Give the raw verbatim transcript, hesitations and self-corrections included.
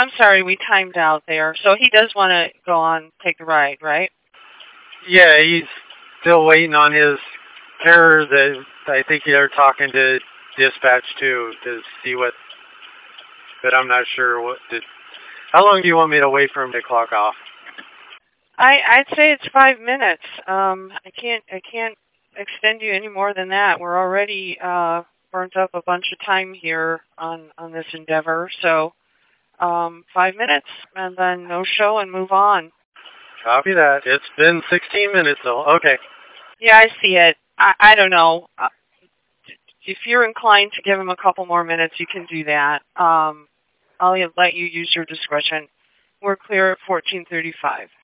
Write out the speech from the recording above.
I'm sorry, we timed out there. So he does want to go on, take the ride, right? Yeah, he's still waiting on his error that I think they're talking to dispatch too to see what, but I'm not sure what did. How long do you want me to wait for him to clock off? I I'd say it's five minutes. Um, I can't I can't extend you any more than that. We're already uh burnt up a bunch of time here on on this endeavor. So um, five minutes and then no show and move on. Copy that. It's been sixteen minutes though. Okay. Yeah, I see it. I I don't know. Uh, if you're inclined to give him a couple more minutes, you can do that. Um, I'll let you use your discretion. We're clear at fourteen thirty-five.